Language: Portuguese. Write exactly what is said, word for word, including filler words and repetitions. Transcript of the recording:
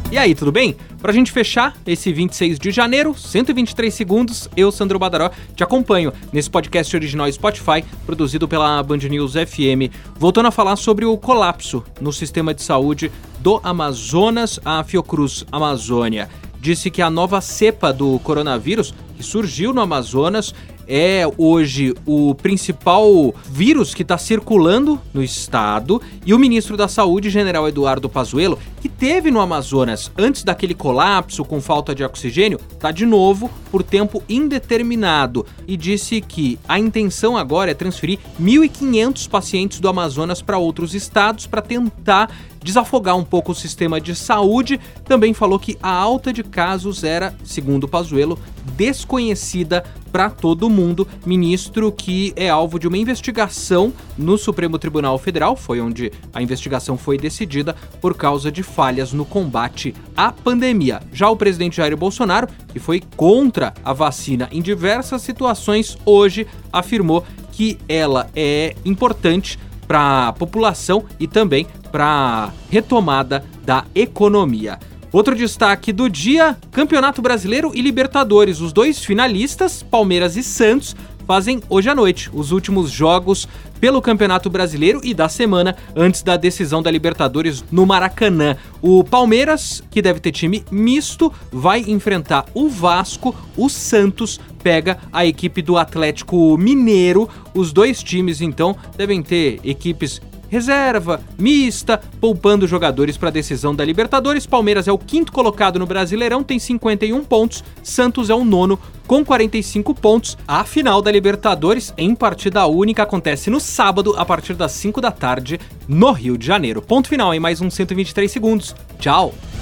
E aí, tudo bem? Pra gente fechar esse vinte e seis de janeiro, cento e vinte e três segundos, eu, Sandro Badaró, te acompanho nesse podcast original Spotify, produzido pela Band News F M, voltando a falar sobre o colapso no sistema de saúde do Amazonas. A Fiocruz Amazônia disse que a nova cepa do coronavírus, que surgiu no Amazonas, é hoje o principal vírus que está circulando no estado, e o ministro da Saúde, general Eduardo Pazuello, que teve no Amazonas antes daquele colapso com falta de oxigênio, está de novo por tempo indeterminado e disse que a intenção agora é transferir mil e quinhentos pacientes do Amazonas para outros estados para tentar desafogar um pouco o sistema de saúde. Também falou que a alta de casos era, segundo Pazuello, desconhecida para todo mundo. Ministro que é alvo de uma investigação no Supremo Tribunal Federal, foi onde a investigação foi decidida por causa de falhas no combate à pandemia. Já o presidente Jair Bolsonaro, que foi contra a vacina em diversas situações, hoje afirmou que ela é importante para a população e também para a retomada da economia. Outro destaque do dia, Campeonato Brasileiro e Libertadores. Os dois finalistas, Palmeiras e Santos, fazem hoje à noite os últimos jogos pelo Campeonato Brasileiro e da semana antes da decisão da Libertadores no Maracanã. O Palmeiras, que deve ter time misto, vai enfrentar o Vasco. O Santos pega a equipe do Atlético Mineiro. Os dois times, então, devem ter equipes reserva, mista, poupando jogadores para a decisão da Libertadores. Palmeiras é o quinto colocado no Brasileirão, tem cinquenta e um pontos. Santos é o nono com quarenta e cinco pontos. A final da Libertadores em partida única acontece no sábado, a partir das cinco da tarde, no Rio de Janeiro. Ponto final em mais um cento e vinte e três segundos. Tchau!